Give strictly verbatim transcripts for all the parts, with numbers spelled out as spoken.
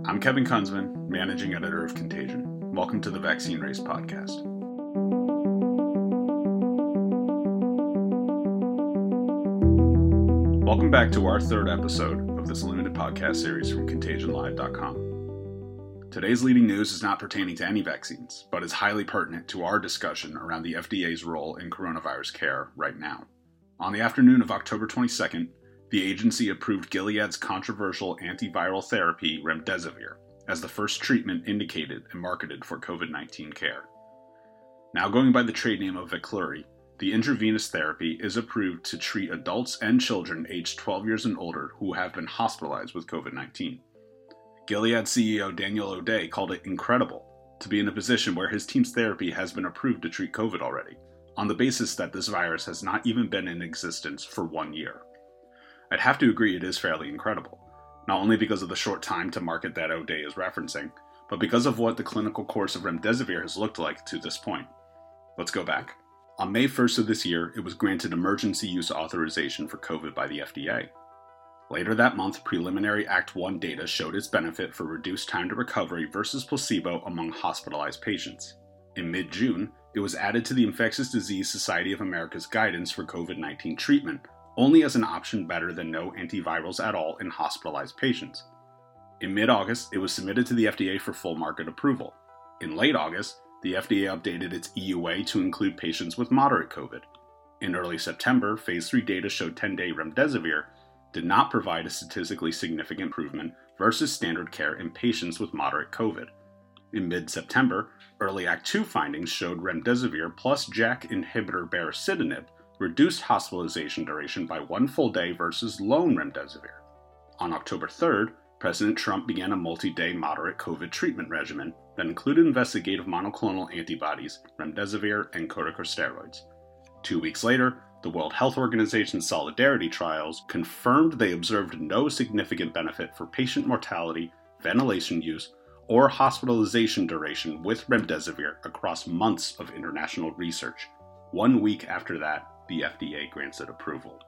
I'm Kevin Kunzman, Managing Editor of Contagion. Welcome to the Vaccine Race podcast. Welcome back to our third episode of this limited podcast series from contagion live dot com. Today's leading news is not pertaining to any vaccines, but is highly pertinent to our discussion around the F D A's role in coronavirus care right now. On the afternoon of October twenty-second, the agency approved Gilead's controversial antiviral therapy remdesivir as the first treatment indicated and marketed for covid nineteen care. Now going by the trade name of Veklury, the intravenous therapy is approved to treat adults and children aged twelve years and older who have been hospitalized with covid nineteen. Gilead C E O Daniel O'Day called it incredible to be in a position where his team's therapy has been approved to treat COVID already, on the basis that this virus has not even been in existence for one year. I'd have to agree it is fairly incredible, not only because of the short time to market that O'Day is referencing, but because of what the clinical course of remdesivir has looked like to this point. Let's go back. On May first of this year, it was granted emergency use authorization for COVID by the F D A. Later that month, preliminary Act one data showed its benefit for reduced time to recovery versus placebo among hospitalized patients. In mid-June, it was added to the Infectious Disease Society of America's guidance for covid nineteen treatment, only as an option better than no antivirals at all in hospitalized patients. In mid-August, it was submitted to the F D A for full market approval. In late August, the F D A updated its E U A to include patients with moderate COVID. In early September, phase three data showed ten-day remdesivir did not provide a statistically significant improvement versus standard care in patients with moderate COVID. In mid-September, early Act two findings showed remdesivir plus JAK inhibitor baricitinib reduced hospitalization duration by one full day versus lone remdesivir. On October third, President Trump began a multi-day moderate COVID treatment regimen that included investigative monoclonal antibodies, remdesivir, and corticosteroids. Two weeks later, the World Health Organization's Solidarity trials confirmed they observed no significant benefit for patient mortality, ventilation use, or hospitalization duration with remdesivir across months of international research. One week after that, the F D A granted approval.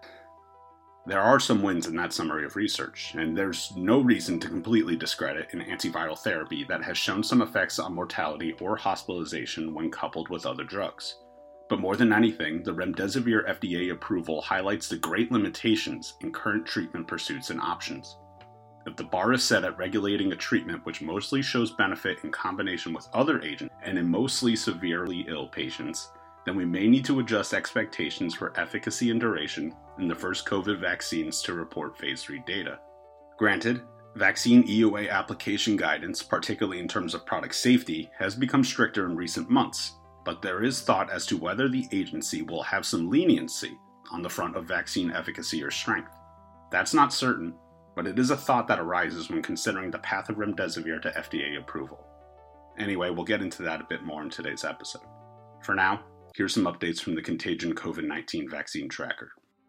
There are some wins in that summary of research, and there's no reason to completely discredit an antiviral therapy that has shown some effects on mortality or hospitalization when coupled with other drugs. But more than anything, the remdesivir F D A approval highlights the great limitations in current treatment pursuits and options. If the bar is set at regulating a treatment which mostly shows benefit in combination with other agents and in mostly severely ill patients, then we may need to adjust expectations for efficacy and duration in the first COVID vaccines to report phase three data. Granted, vaccine E U A application guidance, particularly in terms of product safety, has become stricter in recent months, but there is thought as to whether the agency will have some leniency on the front of vaccine efficacy or strength. That's not certain, but it is a thought that arises when considering the path of remdesivir to F D A approval. Anyway, we'll get into that a bit more in today's episode. For now, here's some updates from the Contagion covid nineteen Vaccine Tracker.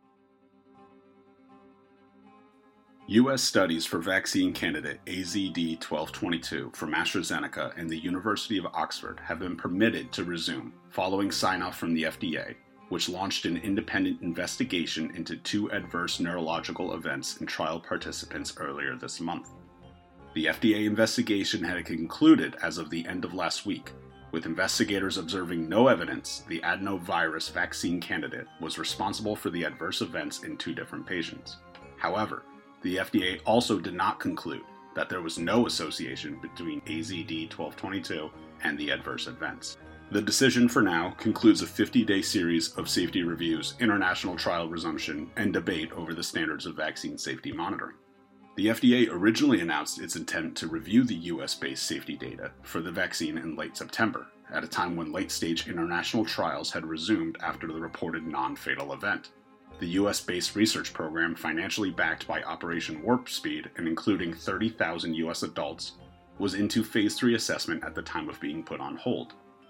U S studies for vaccine candidate A Z D twelve twenty-two from AstraZeneca and the University of Oxford have been permitted to resume following sign-off from the F D A, which launched an independent investigation into two adverse neurological events in trial participants earlier this month. The F D A investigation had concluded as of the end of last week, with investigators observing no evidence the adenovirus vaccine candidate was responsible for the adverse events in two different patients. However, the F D A also did not conclude that there was no association between A Z D twelve twenty-two and the adverse events. The decision for now concludes a fifty-day series of safety reviews, international trial resumption, and debate over the standards of vaccine safety monitoring. The F D A originally announced its intent to review the U S-based safety data for the vaccine in late September, at a time when late-stage international trials had resumed after the reported non-fatal event. The U S-based research program, financially backed by Operation Warp Speed and including thirty thousand U S adults, was into phase three assessment at the time of being put on hold.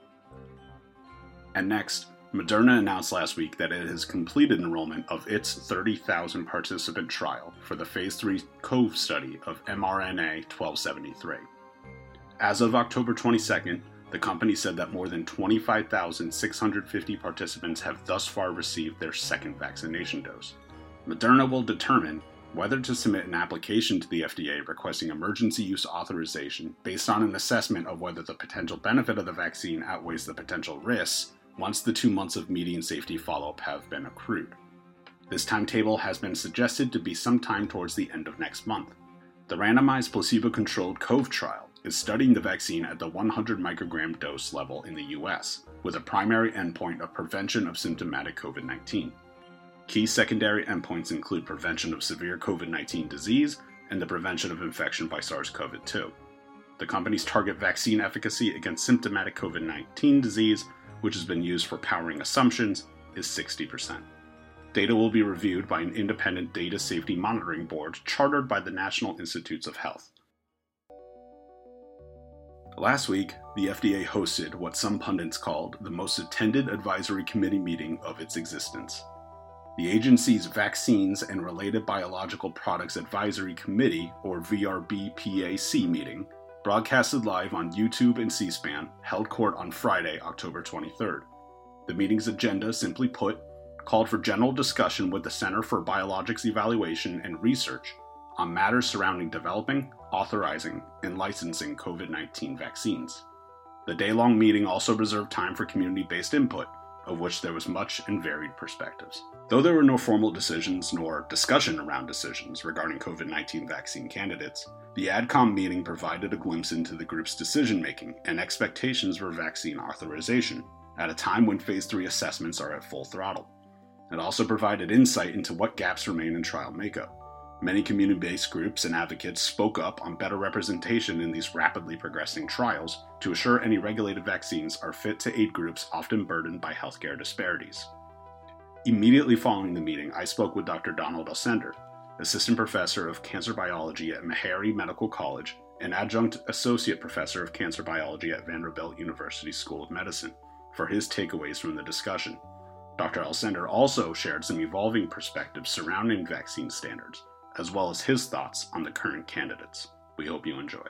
And next, Moderna announced last week that it has completed enrollment of its thirty thousand participant trial for the phase three COVE study of mRNA twelve seventy-three. As of October twenty-second, the company said that more than twenty-five thousand six hundred fifty participants have thus far received their second vaccination dose. Moderna will determine whether to submit an application to the F D A requesting emergency use authorization based on an assessment of whether the potential benefit of the vaccine outweighs the potential risks once the two months of median safety follow-up have been accrued. This timetable has been suggested to be sometime towards the end of next month. The randomized placebo-controlled COVE trial is studying the vaccine at the one hundred microgram dose level in the U S, with a primary endpoint of prevention of symptomatic COVID nineteen. Key secondary endpoints include prevention of severe COVID nineteen disease and the prevention of infection by SARS-C o V two. The company's target vaccine efficacy against symptomatic COVID nineteen disease, which has been used for powering assumptions, is sixty percent. Data will be reviewed by an independent data safety monitoring board chartered by the National Institutes of Health. Last week, the F D A hosted what some pundits called the most attended advisory committee meeting of its existence. The agency's Vaccines and Related Biological Products Advisory Committee, or V R B P A C meeting, broadcasted live on YouTube and C-SPAN, held court on Friday, October twenty-third. The meeting's agenda, simply put, called for general discussion with the Center for Biologics Evaluation and Research on matters surrounding developing, authorizing, and licensing COVID nineteen vaccines. The day-long meeting also reserved time for community-based input, of which there was much and varied perspectives. Though there were no formal decisions nor discussion around decisions regarding COVID nineteen vaccine candidates, the AdCom meeting provided a glimpse into the group's decision-making and expectations for vaccine authorization, at a time when phase three assessments are at full throttle. It also provided insight into what gaps remain in trial makeup. Many community-based groups and advocates spoke up on better representation in these rapidly progressing trials to assure any regulated vaccines are fit to aid groups often burdened by healthcare disparities. Immediately following the meeting, I spoke with Doctor Donald Alcindor, Assistant Professor of Cancer Biology at Meharry Medical College and Adjunct Associate Professor of Cancer Biology at Vanderbilt University School of Medicine, for his takeaways from the discussion. Doctor Alcindor also shared some evolving perspectives surrounding vaccine standards, as well as his thoughts on the current candidates. We hope you enjoy.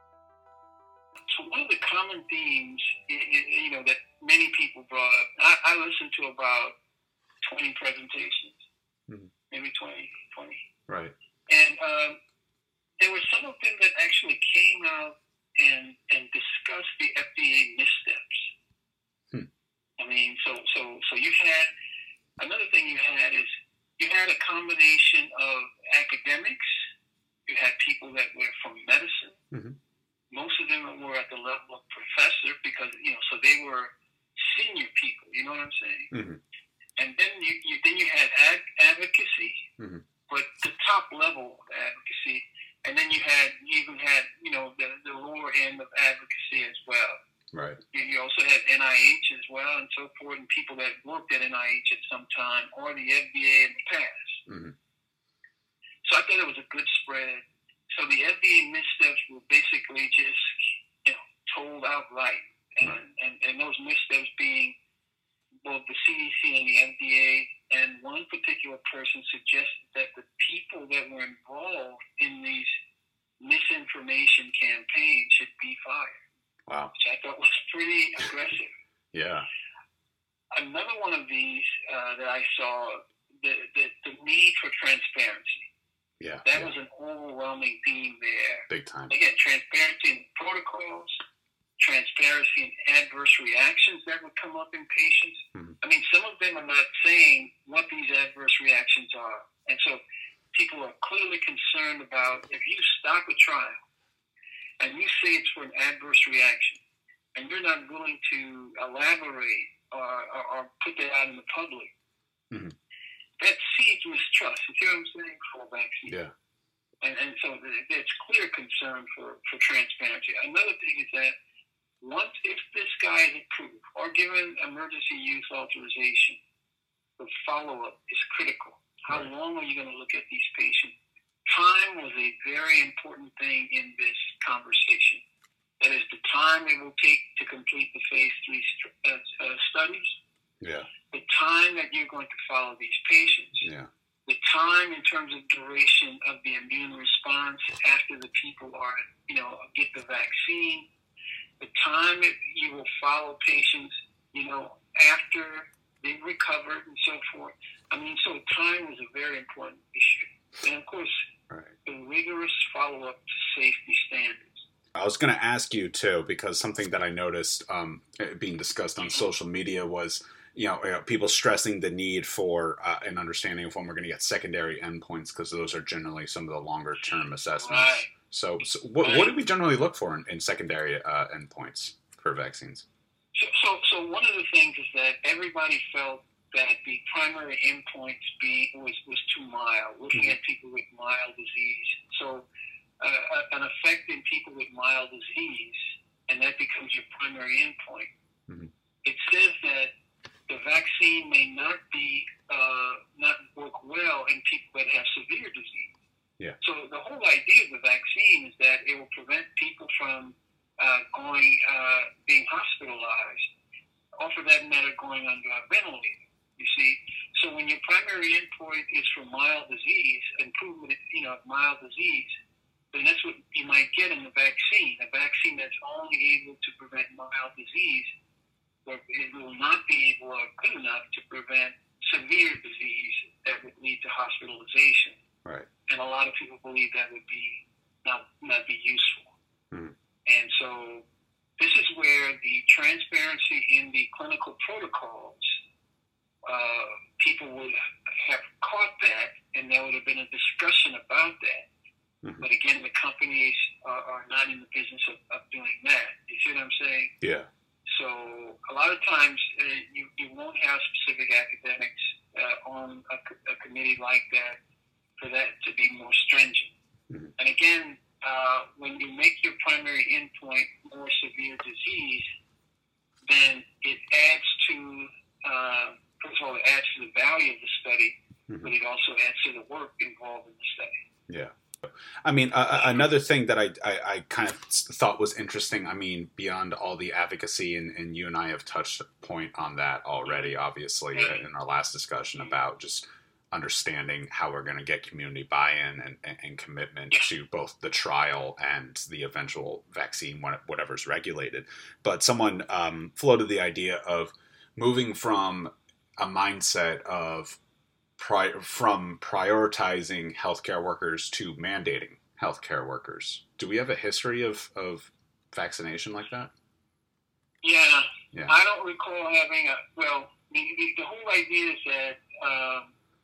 So one of the common themes, you know, that many people brought up, I, I listened to about twenty presentations, mm-hmm. maybe twenty, twenty. Right. And um, there were some of them that actually came out and, and discussed the F D A missteps. Hmm. I mean, so, so, so you had, another thing you had is, you had a combination of academics. You had people that were from medicine. Mm-hmm. Most of them were at the level of professor because, you know, so they were senior people. You know what I'm saying? Mm-hmm. And then you, you then you had ad- advocacy, mm-hmm. but the top level of advocacy, and then you had you even had you know the, the lower end of advocacy as well. Right. You, you also had N I H as well and so forth, and people that worked at N I H at some time, or the F D A in the past. Mm-hmm. So I thought it was a good spread. So the F D A missteps were basically just, you know, told outright. And, right. and, and those missteps being both the C D C and the F D A, and one particular person suggested that the people that were involved in these misinformation campaigns should be fired. Wow. Which I thought was pretty aggressive. Yeah. Another one of these uh, that I saw, the, the, the need for transparency. Yeah. That yeah. was an overwhelming theme there. Big time. Again, transparency in protocols, transparency in adverse reactions that would come up in patients. Mm-hmm. I mean, some of them are not saying what these adverse reactions are. And so people are clearly concerned about if you stop a trial, and you say it's for an adverse reaction, and you're not willing to elaborate or, or, or put that out in the public, mm-hmm. that seeds mistrust. You see what I'm saying? For a vaccine. Yeah. And, and so there's clear concern for, for transparency. Another thing is that once, if this guy is approved or given emergency use authorization, the follow-up is critical. How right. long are you going to look at these patients? Time was a very important thing in this conversation. That is the time it will take to complete the phase three st- uh, uh, studies. Yeah. The time that you're going to follow these patients. Yeah. The time in terms of duration of the immune response after the people are, you know, get the vaccine. The time that you will follow patients, you know, after they've recovered and so forth. I mean, so time was a very important issue. And, of course, right. the rigorous follow-up to safety standards. I was going to ask you, too, because something that I noticed um, being discussed on social media was, you know, uh, people stressing the need for uh, an understanding of when we're going to get secondary endpoints, because those are generally some of the longer-term assessments. Right. So, so what, right. what do we generally look for in, in secondary uh, endpoints for vaccines? So, so, so one of the things is that everybody felt that the primary endpoints being was, was too mild, looking mm-hmm. at people with mild disease. So uh, an effect in people with mild disease, and that becomes your primary endpoint. Mm-hmm. It says that the vaccine may not be uh, not work well in people that have severe disease. Yeah. So the whole idea of the vaccine is that it will prevent people from uh, going uh, being hospitalized, or for that matter, going under a ventilator. You see, so when your primary endpoint is for mild disease, improvement, you know, mild disease, then that's what you might get in the vaccine. A vaccine that's only able to prevent mild disease, but it will not be able or good enough to prevent severe disease that would lead to hospitalization. Right. And a lot of people believe that would be not not be useful. Mm-hmm. And so this is where the transparency in the clinical protocols, uh, people would have caught that, and there would have been a discussion about that. Mm-hmm. But again, the companies are, are not in the business of, of doing that. You see what I'm saying? Yeah. So a lot of times uh, you, you won't have specific academics uh, on a, a committee like that for that to be more stringent. Mm-hmm. And again, uh, when you make your primary endpoint more severe disease, then it adds to, uh, first of all, it adds to the value of the study, mm-hmm. but it also adds to the work involved in the study. Yeah. I mean, uh, another thing that I, I, I kind of thought was interesting, I mean, beyond all the advocacy, and, and you and I have touched a point on that already, obviously, in our last discussion about just understanding how we're going to get community buy-in and, and, and commitment to both the trial and the eventual vaccine, whatever's regulated. But someone um, floated the idea of moving from a mindset of Pri- from prioritizing healthcare workers to mandating healthcare workers. Do we have a history of, of vaccination like that? Yeah. yeah. I don't recall having a, well, the, the, the whole idea is that um,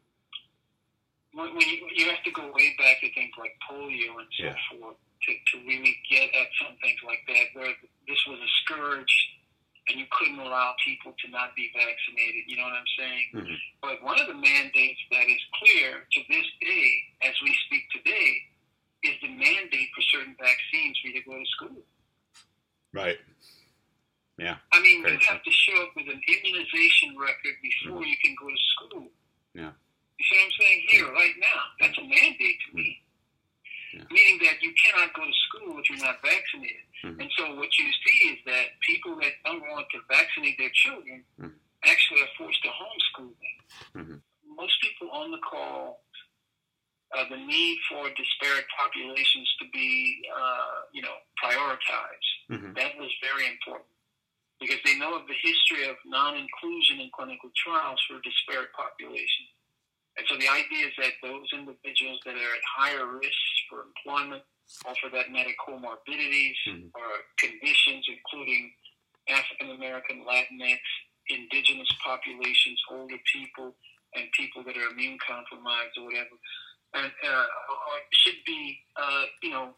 when, when you, you have to go way back to things like polio and so yeah. forth to, to really get at some things like that, where this was a scourge and you couldn't allow people to not be vaccinated, you know what I'm saying? Mm-hmm. But one of the mandates that is clear to this day, as we speak today, is the mandate for certain vaccines for you to go to school. Right. Yeah. I mean, Very you true. have to show up with an immunization record before mm-hmm. you can go to school. Yeah. You see what I'm saying? Here, right now. That's a mandate to me. Yeah. Meaning that you cannot go to school if you're not vaccinated. Mm-hmm. And so what you see is that people that don't want to vaccinate their children mm-hmm. actually are forced to homeschool them. Mm-hmm. Most people on the call, uh, the need for disparate populations to be, uh, you know, prioritized. Mm-hmm. That was very important because they know of the history of non-inclusion in clinical trials for disparate populations. And so the idea is that those individuals that are at higher risk for employment, or for that matter, comorbidities mm-hmm. or conditions, including African American, Latinx, indigenous populations, older people, and people that are immune compromised or whatever, and uh, should be, uh, you know,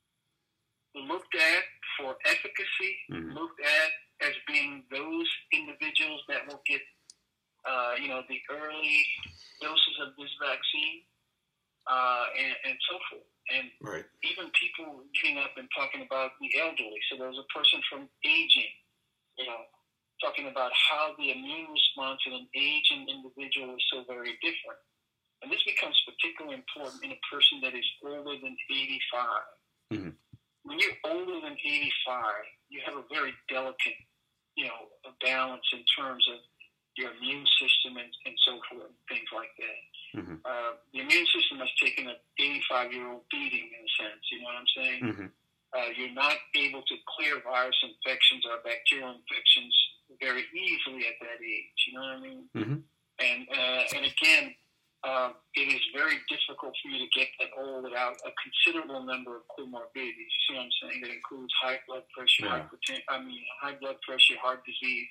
looked at for efficacy, mm-hmm. looked at as being those individuals that will get, uh, you know, the early doses of this vaccine, uh, and, and so forth. And right. even people getting up and talking about the elderly. So there's a person from aging, you know, talking about how the immune response in an aging individual is so very different. And this becomes particularly important in a person that is older than eighty-five. Mm-hmm. When you're older than eighty-five, you have a very delicate, you know, a balance in terms of your immune system and, and so forth, and things like that. Mm-hmm. Uh, the immune system has taken an eighty-five-year-old beating, in a sense. You know what I'm saying? Mm-hmm. Uh, you're not able to clear virus infections or bacterial infections very easily at that age. You know what I mean? Mm-hmm. And uh, and again, uh, it is very difficult for you to get that old without a considerable number of comorbidities. You see what I'm saying? That includes high blood pressure, Yeah. hypertension, I mean, high blood pressure, heart disease,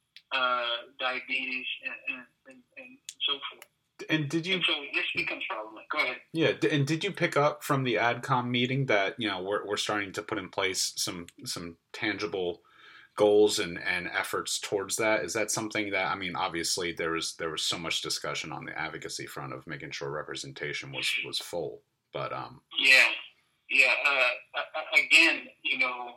uh, diabetes, and, and, and, and so forth. And did you? And so this becomes problematic. Go ahead. Yeah, and did you pick up from the AdCom meeting that you know we're we're starting to put in place some some tangible goals and, and efforts towards that? Is that something that I mean? Obviously, there was there was so much discussion on the advocacy front of making sure representation was was full, but um. Yeah, yeah. Uh, again, you know,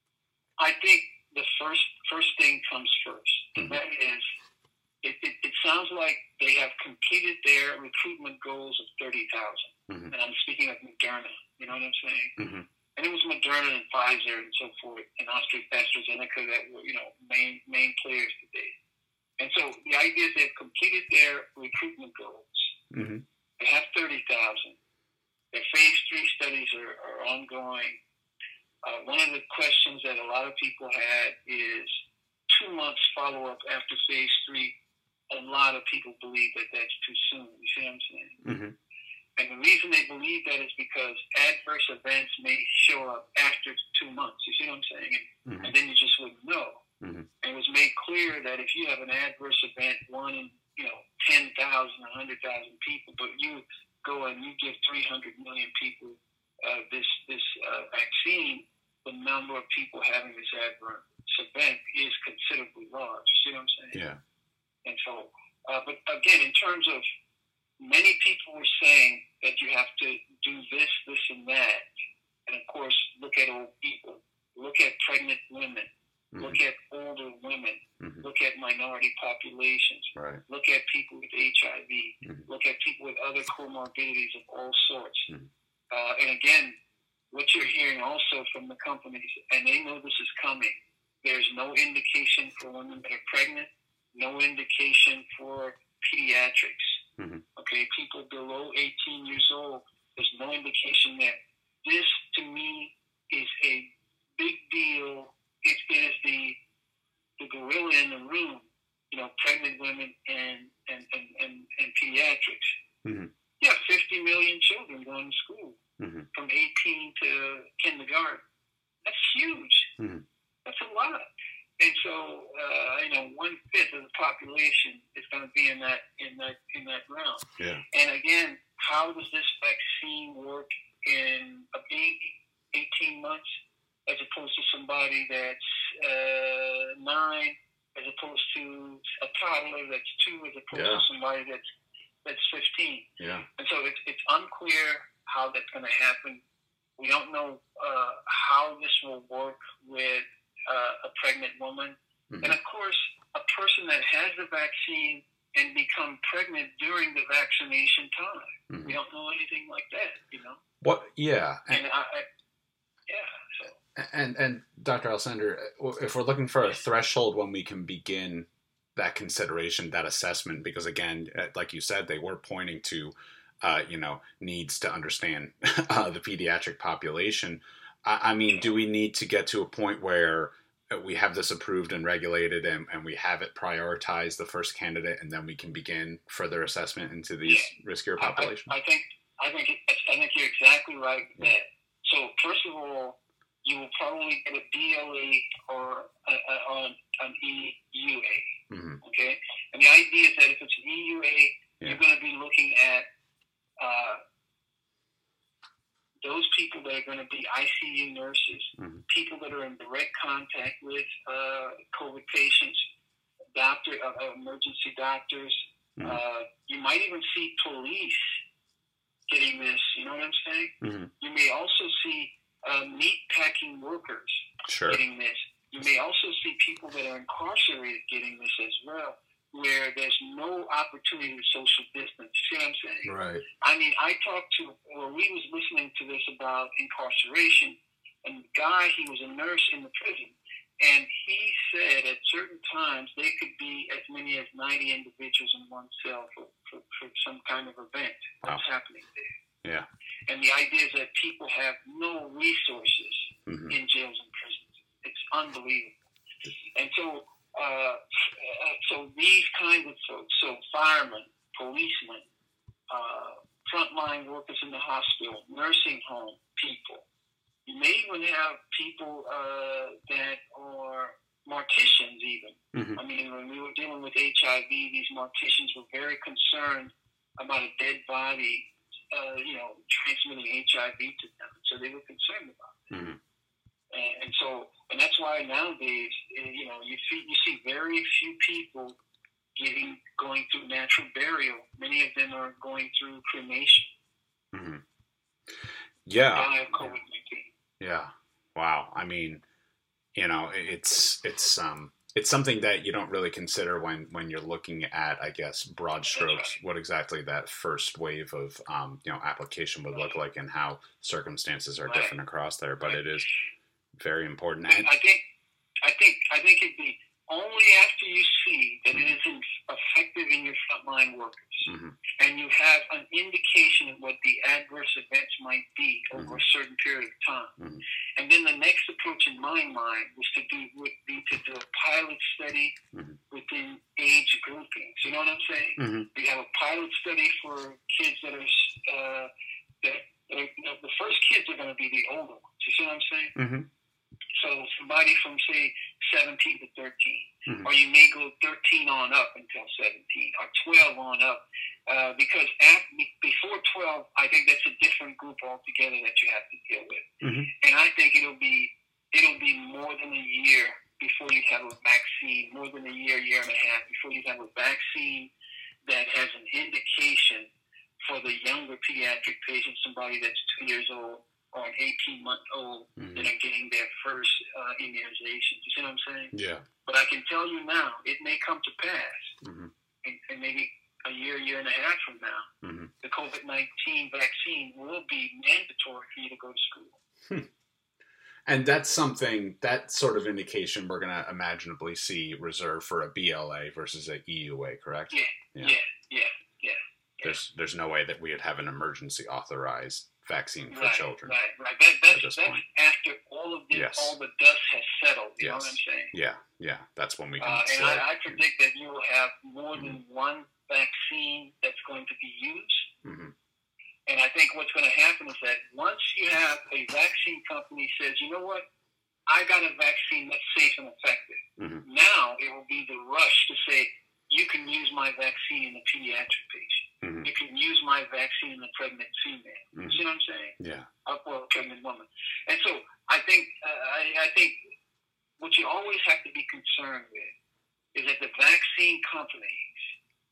I think the first first thing comes first, and mm-hmm. that is. It, it, it sounds like they have completed their recruitment goals of thirty thousand. Mm-hmm. And I'm speaking of Moderna, you know what I'm saying? Mm-hmm. And it was Moderna and Pfizer and so forth, and AstraZeneca that were, you know, main main players today. And so the idea is they've completed their recruitment goals. Mm-hmm. They have thirty thousand. Their phase three studies are, are ongoing. Uh, one of the questions that a lot of people had is two months follow-up after phase three. A lot of people believe that that's too soon. You see what I'm saying? Mm-hmm. And the reason they believe that is because adverse events may show up after two months. You see what I'm saying? And, mm-hmm. and then you just wouldn't know. Mm-hmm. And it was made clear that if you have an adverse event, one in, you know, ten thousand, one hundred thousand people, but you go and you give three hundred million people uh, this, this uh, vaccine, the number of people having this adverse event is considerably large. You see what I'm saying? Yeah. And so, uh, but again, in terms of many people were saying that you have to do this, this, and that. And of course, look at old people, look at pregnant women, mm-hmm. look at older women, mm-hmm. look at minority populations, right. look at people with H I V, mm-hmm. look at people with other comorbidities of all sorts. Mm-hmm. Uh, and again, what you're hearing also from the companies, and they know this is coming, there's no indication for women that are pregnant. No indication for pediatrics. Mm-hmm. Okay, people below eighteen years old, there's no indication there. This, to me, is a big deal. It is the the gorilla in the room, you know, pregnant women and, and, and, and, and pediatrics. Mm-hmm. You have fifty million children going to school mm-hmm. from eighteen to kindergarten. That's huge. Mm-hmm. That's a lot. And so, uh, you know, one fifth of the population is going to be in that in that in that realm. Yeah. And again, how does this vaccine work in a baby, eighteen months, as opposed to somebody that's uh, nine, as opposed to a toddler that's two, as opposed yeah. to somebody that's that's fifteen. Yeah. And so it's it's unclear how that's going to happen. We don't know uh, how this will work with. Uh, a pregnant woman. Mm-hmm. And of course, a person that has the vaccine and become pregnant during the vaccination time. Mm-hmm. We don't know anything like that, you know? What? Yeah. And, and I, I, yeah, so. And, and Doctor Alcindor, if we're looking for a threshold when we can begin that consideration, that assessment, because again, like you said, they were pointing to, uh, you know, needs to understand uh, the pediatric population. I mean, do we need to get to a point where we have this approved and regulated and, and we have it prioritized, the first candidate, and then we can begin further assessment into these yeah. riskier populations? I, I think I think I think you're exactly right with yeah. that. So first of all, you will probably get a B L A or a, a, on an E U A. Mm-hmm. Okay, and the idea is that if it's an E U A, yeah. you're going to be looking at uh, those people that are going to be I C U nurses, mm-hmm. people that are in direct contact with uh, COVID patients, doctor, uh, emergency doctors. Mm-hmm. Uh, you might even see police getting this. You know what I'm saying? Mm-hmm. You may also see uh, meat packing workers sure. getting this. You may also see people that are incarcerated getting this as well, where there's no opportunity to social distance. See what I'm saying? Right. I mean, I talked to, well, we was listening to this about incarceration, and the guy, he was a nurse in the prison, and he said at certain times there could be as many as ninety individuals in one cell for, for, for some kind of event that's wow. happening there. Yeah. And the idea is that people have no resources mm-hmm. in jails and prisons. It's unbelievable. And so, Uh, so these kinds of folks, so firemen, policemen, even have people uh, that are morticians even. Mm-hmm. I mean, when we were dealing with H I V, these morticians were very concerned about a dead body, uh, you know, transmitting H I V to them. So they were concerned about it. Mm-hmm. And, and so, and that's why nowadays, you know, you see, you see very few people getting, going through natural burial. Many of them are going through cremation. Mm-hmm. Yeah. Die of COVID nineteen. Yeah. Wow. I mean, you know, it's, it's, um, it's something that you don't really consider when, when you're looking at, I guess, broad strokes, right. what exactly that first wave of, um, you know, application would look like and how circumstances are right. different across there. But right. it is very important. And I think, I think, I think it'd be only after you see that mm-hmm. it isn't effective in your frontline workers, mm-hmm. and you have an indication of what the adverse events might be over mm-hmm. a certain period of time. Mm-hmm. And then the next approach in my mind was to do would be to do a pilot study mm-hmm. within age groupings. You know what I'm saying? Mm-hmm. We have a pilot study for kids that are uh, that, that are, you know, the first kids are going to be the older ones. You see what I'm saying? Mm-hmm. So somebody from, say, seventeen to thirteen, mm-hmm. or you may go thirteen on up until seventeen, or twelve on up, uh, because after, before twelve, I think that's a different group altogether that you have to deal with. Mm-hmm. And I think it'll be it'll be more than a year before you have a vaccine, more than a year, year and a half, before you have a vaccine that has an indication for the younger pediatric patient, somebody that's two years old, or an eighteen-month-old mm-hmm. that are getting their first uh, immunization. You see what I'm saying? Yeah. But I can tell you now, it may come to pass, mm-hmm. and, and maybe a year, year and a half from now, mm-hmm. the COVID nineteen vaccine will be mandatory for you to go to school. Hmm. And that's something, that sort of indication we're going to imaginably see reserved for a B L A versus a E U A, correct? Yeah, yeah, yeah, yeah. yeah. There's, there's no way that we would have an emergency authorized vaccine for right, children. Right, right. That, that's that's after all of this, yes. all the dust has settled. You yes. know what I'm saying? Yeah, yeah. That's when we can. Uh, and I, I predict that you will have more mm-hmm. than one vaccine that's going to be used. Mm-hmm. And I think what's going to happen is that once you have a vaccine company says, you know what, I got a vaccine that's safe and effective. Mm-hmm. Now it will be the rush to say, you can use my vaccine in a pediatric patient. Mm-hmm. You can use my vaccine in a pregnant female. Mm-hmm. You see what I'm saying? Yeah. Or a pregnant woman. And so I think uh, I, I think what you always have to be concerned with is that the vaccine companies,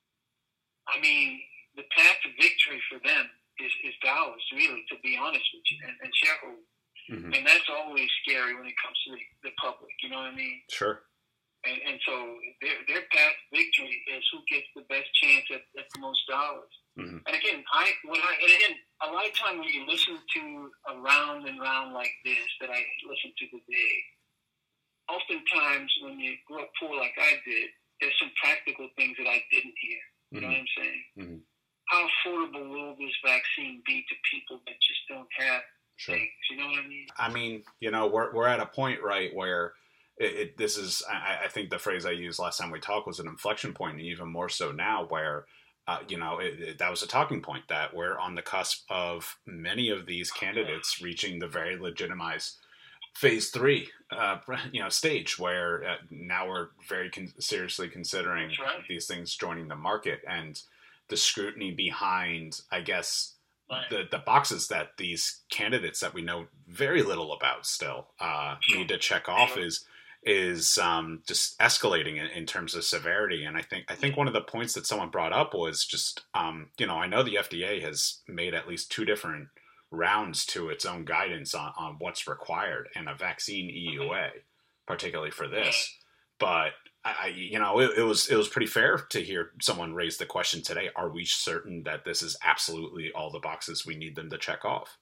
I mean, the path to victory for them is, is dollars, really, to be honest with you, and, and shareholders. Mm-hmm. And that's always scary when it comes to the, the public. You know what I mean? Sure. And, and so their their path to victory is who gets the best chance at, at the most dollars. Mm-hmm. And again, I when I and again a lot of time when you listen to a round and round like this that I listen to today, oftentimes when you grow up poor like I did, there's some practical things that I didn't hear. You mm-hmm. know what I'm saying? Mm-hmm. How affordable will this vaccine be to people that just don't have sure. things? You know what I mean? I mean, you know, we're we're at a point, right, where It, it, this is, I, I think the phrase I used last time we talked was an inflection point, and even more so now where, uh, you know, it, it, that was a talking point that we're on the cusp of many of these candidates reaching the very legitimized phase three, uh, you know, stage where uh, now we're very con- seriously considering right. these things joining the market, and the scrutiny behind, I guess, Right. the the boxes that these candidates that we know very little about still uh, sure. need to check off sure. is is um, just escalating in, in terms of severity. And I think I think one of the points that someone brought up was just um, you know, I know the F D A has made at least two different rounds to its own guidance on, on what's required in a vaccine E U A, particularly for this. But I, you know, it, it was it was pretty fair to hear someone raise the question today: are we certain that this is absolutely all the boxes we need them to check off?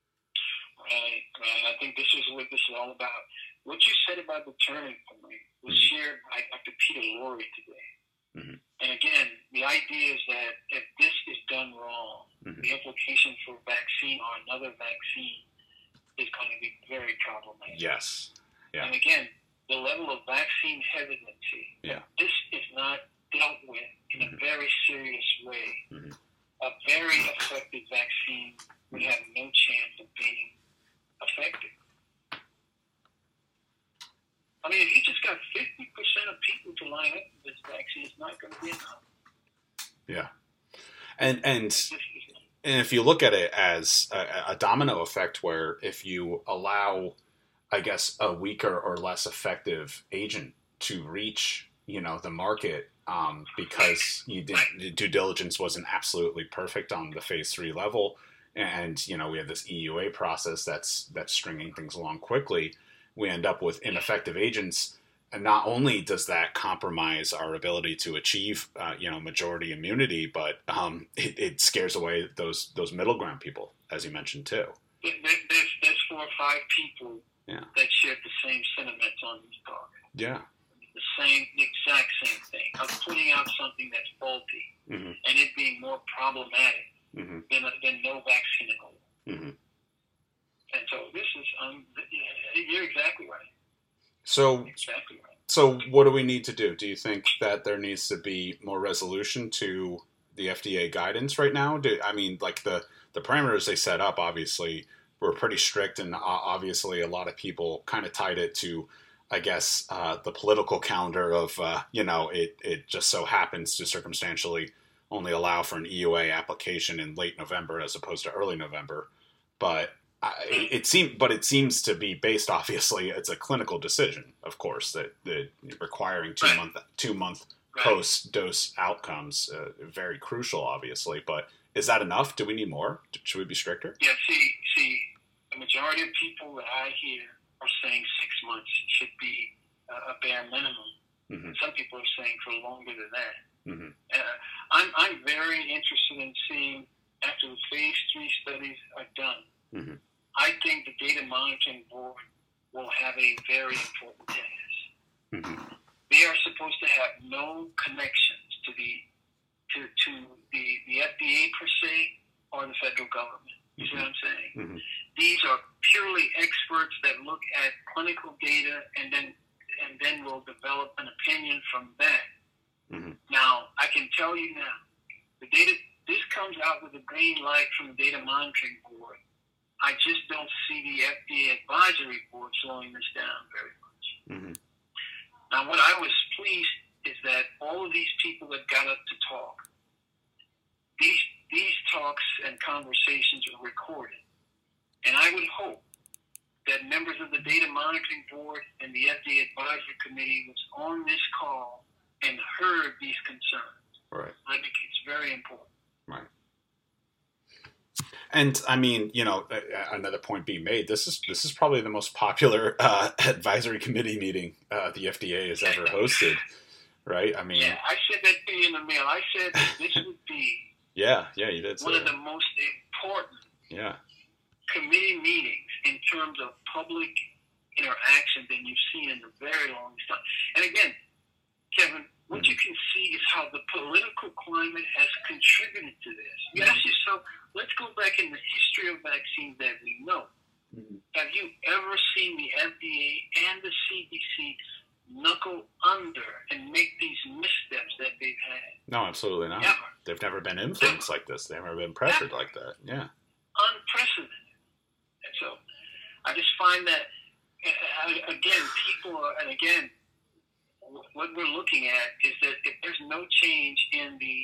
Right, right. I think this is what this is all about. What you said about the turning point was mm-hmm. shared by Doctor Peter Lorre today. Mm-hmm. And again, the idea is that if this is done wrong, mm-hmm. the implication for vaccine or another vaccine is going to be very problematic. Yes. Yeah. And again, the level of vaccine hesitancy, yeah. this is not dealt with in mm-hmm. a very serious way. Mm-hmm. A very effective vaccine would have no chance of being effective. I mean, if you just got fifty percent of people to line up for this vaccine, it's not going to be enough. Yeah. And, and, and if you look at it as a, a domino effect where if you allow, I guess, a weaker or less effective agent to reach, you know, the market, um, because you did, the due diligence wasn't absolutely perfect on the phase three level. And, you know, we have this E U A process that's, that's stringing things along quickly. We end up with ineffective agents. And not only does that compromise our ability to achieve, uh, you know, majority immunity, but um, it, it scares away those those middle ground people, as you mentioned too. There's, there's four or five people yeah. that share the same sentiments on this topic. Yeah. The same, the exact same thing of putting out something that's faulty mm-hmm. and it being more problematic mm-hmm. than, than no vaccine at all. Mm-hmm. And so this is, um, you're exactly right. So, exactly right. So what do we need to do? Do you think that there needs to be more resolution to the F D A guidance right now? Do, I mean, like the, the parameters they set up, obviously, were pretty strict, and obviously a lot of people kind of tied it to, I guess, uh, the political calendar of, uh, you know, it, it just so happens to circumstantially only allow for an E U A application in late November as opposed to early November. But I, it seems, but it seems to be based, obviously, it's a clinical decision, of course, that, that requiring two month two month right. post dose outcomes, uh, very crucial, obviously. But is that enough? Do we need more? Should we be stricter? Yeah. See, see, the majority of people that I hear are saying six months should be uh, a bare minimum. Mm-hmm. Some people are saying for longer than that. Mm-hmm. Uh, I'm I'm very interested in seeing after the phase three studies are done. Mm-hmm. I think the Data Monitoring Board will have a very important task. Mm-hmm. They are supposed to have no connections to the to, to the, the F D A per se or the federal government. You mm-hmm. see what I'm saying? Mm-hmm. These are purely experts that look at clinical data and then and then will develop an opinion from that. Mm-hmm. Now, I can tell you now, the data this comes out with a green light from the Data Monitoring Board. I just don't see the F D A advisory board slowing this down very much. Mm-hmm. Now, what I was pleased is that all of these people that got up to talk, these these talks and conversations are recorded. And I would hope that members of the Data Monitoring Board and the F D A Advisory Committee was on this call and heard these concerns. Right. I think it's very important. Right. And I mean, you know, another point being made. This is this is probably the most popular uh, advisory committee meeting uh, the F D A has ever hosted, right? I mean, yeah, I said that to you in the mail. I said that this would be yeah, yeah, you did. One say of that. the most important yeah committee meetings in terms of public interaction than you've seen in a very long time. And again, Kevin, what mm-hmm. you can see is how the political climate has contributed to this. You ask yourself, let's go back in the history of vaccines that we know. Mm-hmm. Have you ever seen the F D A and the C D C knuckle under and make these missteps that they've had? No, absolutely not. Never. They've never been influenced never. like this. They've never been pressured never. like that. Yeah. Unprecedented. And so I just find that, uh, again, people are, and again, what we're looking at is that if there's no change in the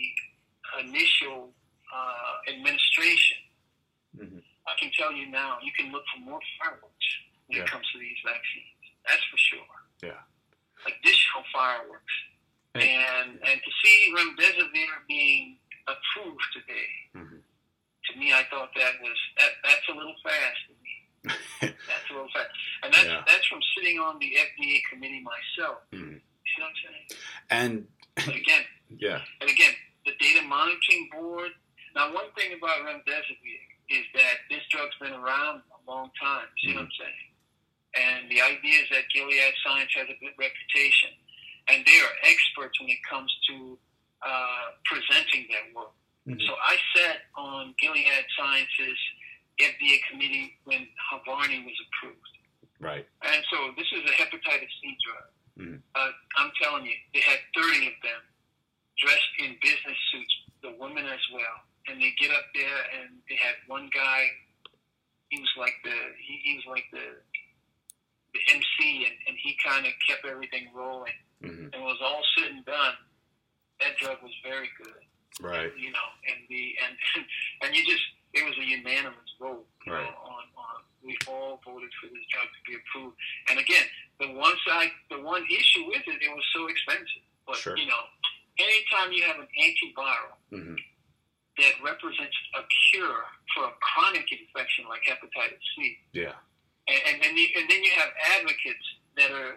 initial uh, administration, mm-hmm. I can tell you now, you can look for more fireworks when yeah. it comes to these vaccines. That's for sure. Yeah. Additional fireworks. Hey. And and to see remdesivir being approved today, mm-hmm. to me, I thought that was, that that's a little fast to me. That's a little fast. And that's, yeah. that's from sitting on the F D A committee myself. Mm-hmm. You know what I'm saying? And but again, yeah. And again, the Data Monitoring Board. Now, one thing about remdesivir is that this drug's been around a long time. See mm-hmm. what I'm saying? And the idea is that Gilead Science has a good reputation, and they are experts when it comes to uh, presenting their work. Mm-hmm. So I sat on Gilead Science's F D A committee when Havarni was approved. Right. And so this is a hepatitis C drug. Mm-hmm. Uh, I'm telling you, they had thirty of them dressed in business suits, the women as well. And they get up there, and they had one guy. He was like the he, he was like the the M C, and, and he he kind of kept everything rolling. Mm-hmm. And when it was all said and done, that drug was very good. Right. You know, and the and and you just it was a unanimous vote. You right. know, on on we all voted for this drug to be approved. And again, the one side, the one issue with it, it was so expensive. But sure. you know, anytime you have an antiviral mm-hmm. that represents a cure for a chronic infection like hepatitis C, yeah, and and then you, and then you have advocates that are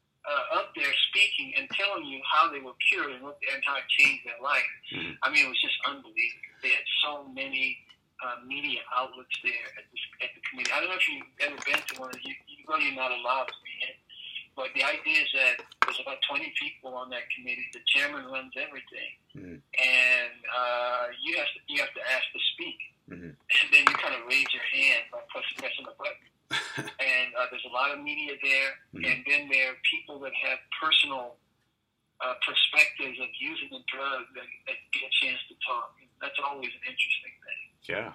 uh, up there speaking and telling you how they were cured and, what, and how it changed their life. Mm-hmm. I mean, it was just unbelievable. They had so many uh, media outlets there at, this, at the committee. I don't know if you've ever been to one. You, you know you're not allowed to be in. But the idea is that there's about twenty people on that committee. The chairman runs everything. Mm-hmm. And uh, you, have to, you have to ask to speak. Mm-hmm. And then you kind of raise your hand by pressing the button. And uh, there's a lot of media there, mm-hmm. and then there are people that have personal uh, perspectives of using the drug that, that get a chance to talk. And that's always an interesting thing. Yeah.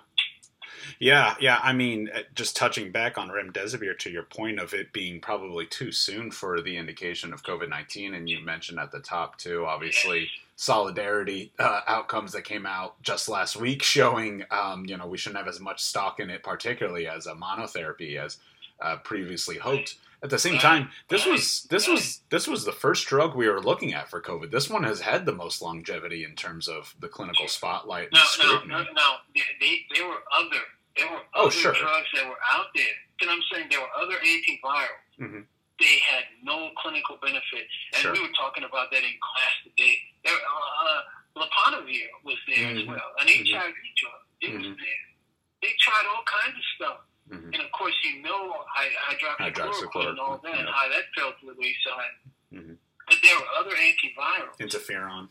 Yeah, yeah. I mean, just touching back on remdesivir to your point of it being probably too soon for the indication of COVID nineteen, and you mentioned at the top too, obviously, yes. Solidarity uh, outcomes that came out just last week showing, um, you know, we shouldn't have as much stock in it, particularly as a monotherapy as uh, previously hoped. At the same time, this was this was this was the first drug we were looking at for COVID. This one has had the most longevity in terms of the clinical spotlight and no, scrutiny. No, no, no. They, there were other there were oh, other sure. drugs that were out there. You know what I'm saying? There were other antivirals. Mm-hmm. They had no clinical benefit, and sure. we were talking about that in class today. There, uh, Leponavir was there mm-hmm. as well, an mm-hmm. H I V drug. It mm-hmm. was there. They tried all kinds of stuff. Mm-hmm. And of course, you know hydroxychloroquine and all that, yep. how that fell to the wayside. Mm-hmm. But there were other antivirals. Interferon.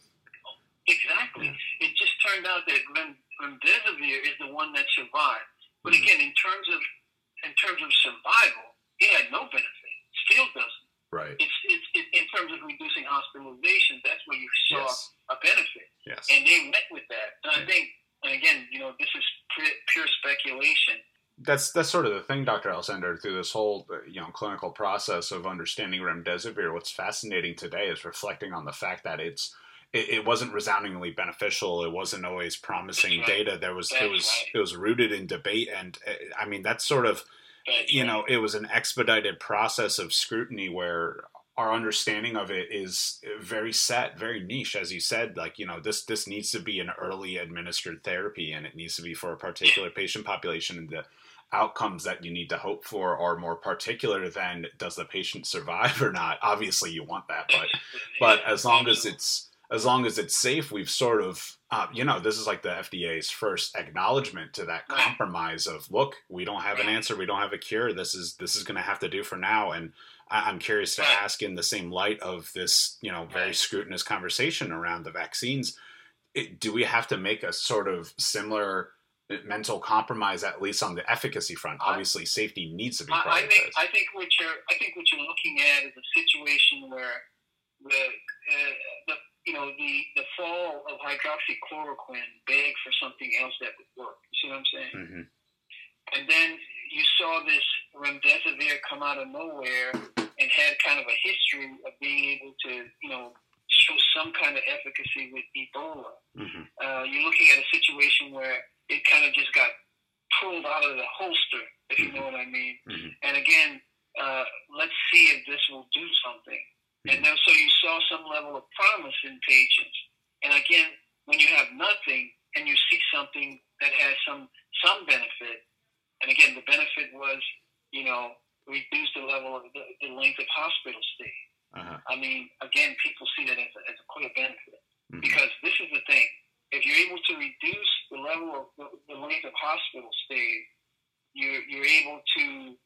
Exactly. Yeah. It just turned out that remdesivir is the one that survived. But mm-hmm. again, in terms of in terms of survival, it had no benefit. Still doesn't. Right. It's it's it, in terms of reducing hospitalizations. That's where you saw yes. a benefit. Yes. And they went with that. And yeah. I think, and again, you know, this is pure, pure speculation. That's that's sort of the thing, Doctor Alcindor, through this whole you know clinical process of understanding remdesivir. What's fascinating today is reflecting on the fact that it's it, it wasn't resoundingly beneficial. It wasn't always promising right. data. There was that's it was right. it was rooted in debate, and I mean that's sort of that's you right. know it was an expedited process of scrutiny where our understanding of it is very set, very niche, as you said. Like, you know, this this needs to be an early administered therapy, and it needs to be for a particular patient population, and the outcomes that you need to hope for are more particular than does the patient survive or not. Obviously, you want that, but but as long as it's as long as it's safe, we've sort of uh, you know this is like the F D A's first acknowledgement to that compromise of look, we don't have an answer, we don't have a cure. This is this is going to have to do for now, and I'm curious to ask, in the same light of this, you know, very scrutinous conversation around the vaccines, it, do we have to make a sort of similar mental compromise, at least on the efficacy front? Obviously, safety needs to be prioritized. I think I think what you're I think what you're looking at is a situation where the uh, the you know the the fall of hydroxychloroquine begged for something else that would work. You see what I'm saying? Mm-hmm. And then you saw this remdesivir come out of nowhere and had kind of a history of being able to, you know, show some kind of efficacy with Ebola. Mm-hmm. Uh, you're looking at a situation where it kind of just got pulled out of the holster, if you know what I mean. Mm-hmm. And again, uh, let's see if this will do something. Mm-hmm. And then so you saw some level of promise in patients. And again, when you have nothing and you see something that has some some benefit, and again, the benefit was, you know, reduce the level of the, the length of hospital stay. Uh-huh. I mean, again, people see that as a, as a clear benefit. Mm-hmm. Because this is the thing. If you're able to reduce the level of the, the length of hospital stay, you're, you're able to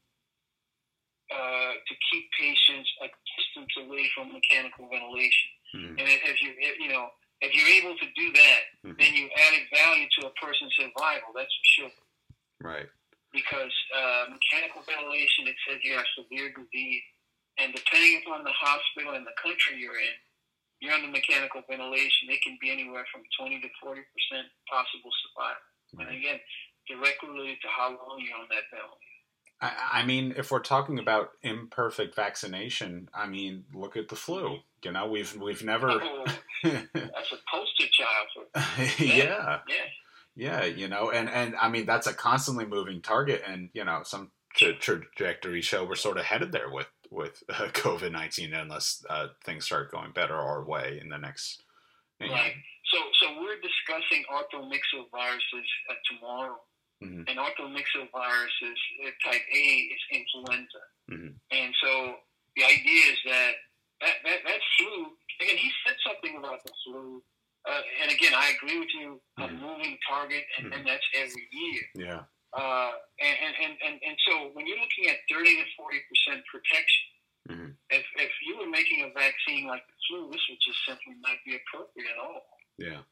uh, to keep patients a distance away from mechanical ventilation. Mm-hmm. And if you if, you know if you're able to do that, mm-hmm. then you added value to a person's survival. That's for sure. Right. Because uh, mechanical ventilation, it says you have severe disease, and depending upon the hospital and the country you're in, you're under mechanical ventilation. It can be anywhere from twenty to forty percent possible survival. Right. And again, directly related to how long you're on that ventilator. I, I mean, if we're talking about imperfect vaccination, I mean, look at the flu. You know, we've we've never. Oh, that's a poster child for. yeah. Yeah. Yeah, you know, and, and I mean, that's a constantly moving target, and, you know, some tra- trajectories show we're sort of headed there with, with uh, COVID nineteen unless uh, things start going better our way in the next, you know. Right. So so we're discussing orthomyxoviruses uh, tomorrow, mm-hmm. and orthomyxoviruses uh, type A is influenza. Mm-hmm. And so the idea is that that, that that flu, again, he said something about the flu. Uh, and again, I agree with you. A mm-hmm. moving target, and, mm-hmm. and that's every year. Yeah. Uh, and, and, and, and so when you're looking at thirty to forty percent protection, mm-hmm. if if you were making a vaccine like the flu, this would just simply not be appropriate at all. Yeah.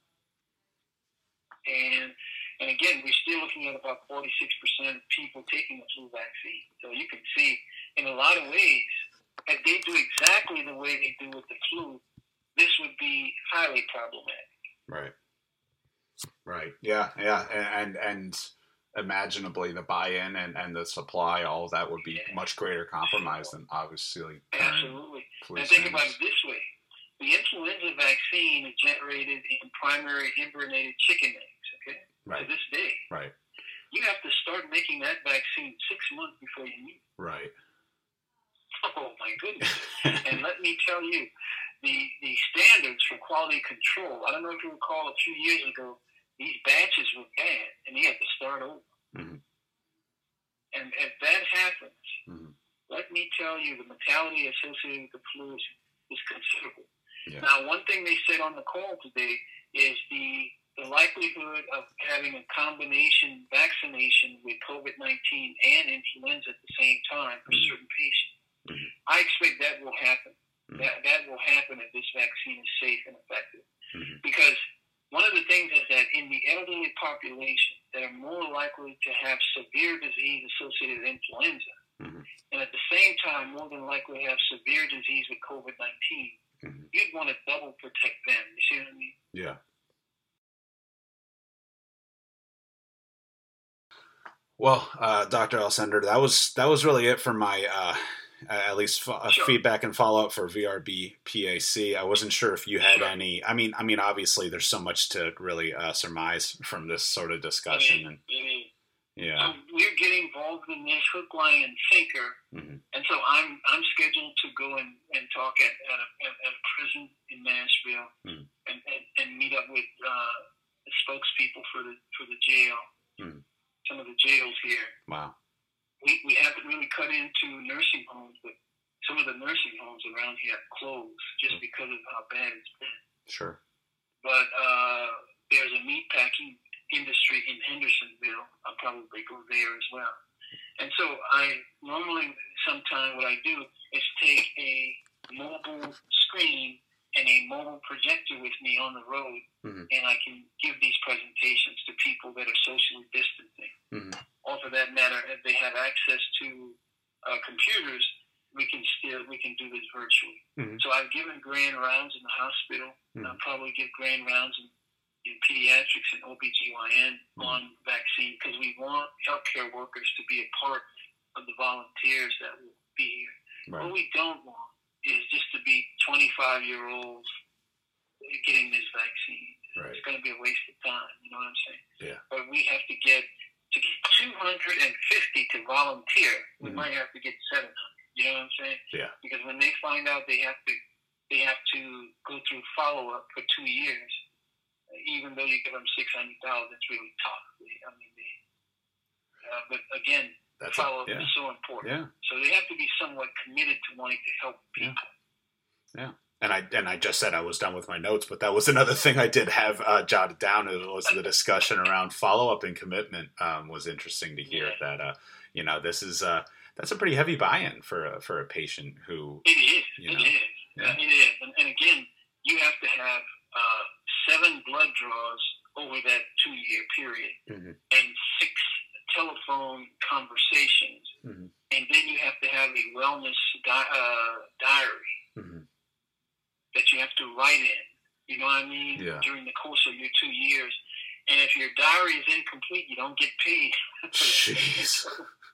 And and again, we're still looking at about forty-six percent of people taking the flu vaccine. So you can see, in a lot of ways, if they do exactly the way they do with the flu, this would be highly problematic. Right. Right. Yeah. Yeah. And, and, and imaginably the buy-in and, and the supply, all of that would be yeah. much greater compromise than obviously. Absolutely. And think about it this way. The influenza vaccine is generated in primary hibernated chicken eggs, okay? Right. To this day. Right. You have to start making that vaccine six months before you need it. Right. Oh, my goodness. And let me tell you, The, the standards for quality control, I don't know if you recall a few years ago, these batches were bad, and you had to start over. Mm-hmm. And if that happens, mm-hmm. let me tell you, the mortality associated with the flu is, is considerable. Yeah. Now, one thing they said on the call today is the, the likelihood of having a combination vaccination with COVID nineteen and influenza at the same time for mm-hmm. certain patients. Mm-hmm. I expect that will happen. Mm-hmm. That that will happen if this vaccine is safe and effective. Mm-hmm. Because one of the things is that in the elderly population that are more likely to have severe disease associated with influenza, mm-hmm. and at the same time more than likely to have severe disease with COVID nineteen, mm-hmm. you'd want to double protect them. You see what I mean? Yeah. Well, uh, Doctor Alcindor, that was that was really it for my. Uh, Uh, at least f- sure. feedback and follow up for V R B P A C. I wasn't sure if you had sure. any. I mean, I mean, obviously, there's so much to really uh, surmise from this sort of discussion. I mean, and I mean, yeah, so we're getting involved in this hook, line, and sinker, mm-hmm. and so I'm I'm scheduled to go and, and talk at at a, at a prison in Nashville, mm-hmm. and, and and meet up with uh, the spokespeople for the for the jail, mm-hmm. some of the jails here. Wow. We we haven't really cut into nursing homes, but some of the nursing homes around here have closed just because of how bad it's been. Sure. But uh, there's a meatpacking industry in Hendersonville. I'll probably go there as well. And so I normally, sometime what I do is take a mobile screen and a mobile projector with me on the road, mm-hmm. and I can give these presentations to people that are socially distancing. Mm-hmm. Or for that matter, if they have access to uh, computers, we can still we can do this virtually. Mm-hmm. So I've given grand rounds in the hospital. Mm-hmm. I'll probably give grand rounds in, in pediatrics and O B G Y N mm-hmm. on vaccine because we want healthcare workers to be a part of the volunteers that will be here. Right. What we don't want is just to be twenty-five-year-olds getting this vaccine. Right. It's going to be a waste of time. You know what I'm saying? Yeah. But we have to get to get two hundred fifty to volunteer. We mm-hmm. might have to get seven hundred. You know what I'm saying? Yeah. Because when they find out they have to, they have to go through follow up for two years. Even though you give them six hundred dollars, it's really tough. I mean, they, uh, but again, That's follow up yeah. is so important. Yeah. So they have to be somewhat committed to wanting to help people. Yeah. yeah. And I and I just said I was done with my notes, but that was another thing I did have uh, jotted down. It was the discussion around follow up and commitment. Um, was interesting to hear yeah. that. Uh, you know, this is uh, that's a pretty heavy buy-in for a, for a patient who. It is. You know, it is. Yeah. It is. And, and again, you have to have uh, seven blood draws over that two-year period, mm-hmm. and six telephone conversations, mm-hmm. and then you have to have a wellness di- uh, diary. Mm-hmm. that you have to write in, you know what I mean, yeah. during the course of your two years. And if your diary is incomplete, you don't get paid. Jeez.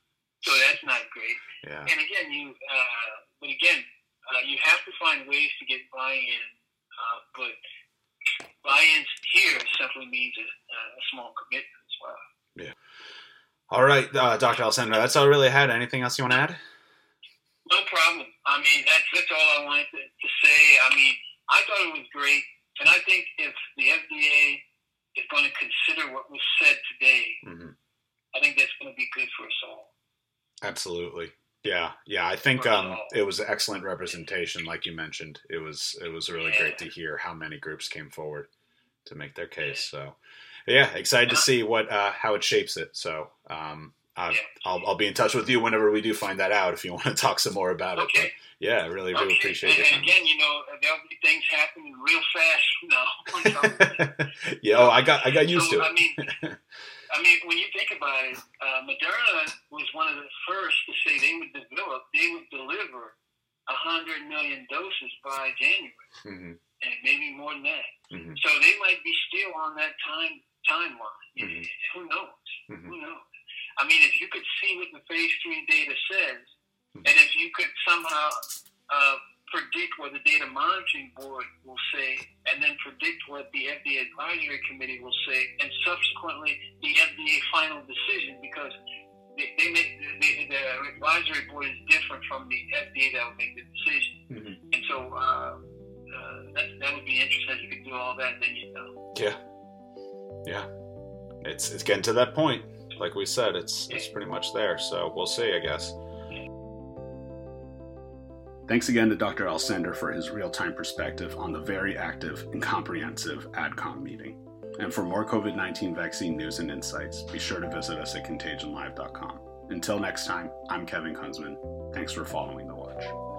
So that's not great. Yeah. And again, you, uh, but again, uh, you have to find ways to get buy-in. Uh, but buy-ins here simply means a, a small commitment as well. Yeah. All right, uh, Doctor Alessandro, that's all I really had. Anything else you want to add? No problem. I mean, that's, that's all I wanted to, to say. I mean, I thought it was great. And I think if the F D A is going to consider what was said today, mm-hmm. I think that's going to be good for us all. Absolutely. Yeah. Yeah. I think um, it was excellent representation. Like you mentioned, it was, it was really yeah. great to hear how many groups came forward to make their case. Yeah. So yeah, excited to see what, uh, how it shapes it. So um, I, yeah. I'll, I'll be in touch with you whenever we do find that out, if you want to talk some more about okay. it. But yeah, I really, really okay. appreciate and, your time. And again, you know, there'll be things happening real fast now. yeah. Oh, I got, I got used so, to it. I mean, I mean, when you think about it, uh, Moderna was one of the first to say they would develop, they would deliver one hundred million doses by January, mm-hmm. and maybe more than that. Mm-hmm. So they might be still on that time timeline. Mm-hmm. Who knows? Mm-hmm. Who knows? I mean, if you could see what the phase three data says, mm-hmm. and if you could somehow uh, predict what the data monitoring board will say, and then predict what the F D A advisory committee will say, and subsequently the F D A final decision, because they, they make the, the advisory board is different from the F D A that will make the decision. Mm-hmm. And so uh, uh, that that would be interesting if you could do all that, then you know. Yeah, yeah, it's it's getting to that point. Like we said, it's it's pretty much there. So we'll see, I guess. Thanks again to Doctor Alessandro for his real-time perspective on the very active and comprehensive AdCom meeting. And for more COVID nineteen vaccine news and insights, be sure to visit us at contagion live dot com. Until next time, I'm Kevin Kunzman. Thanks for following The Watch.